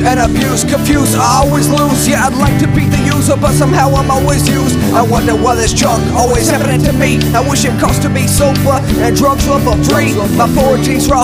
and abuse. Confused, I always lose. Yeah, I'd like to beat the user, but somehow I'm always used. I wonder why this junk always happening to me. I wish it cost to be sober and drugs were for free. My poetry's raw,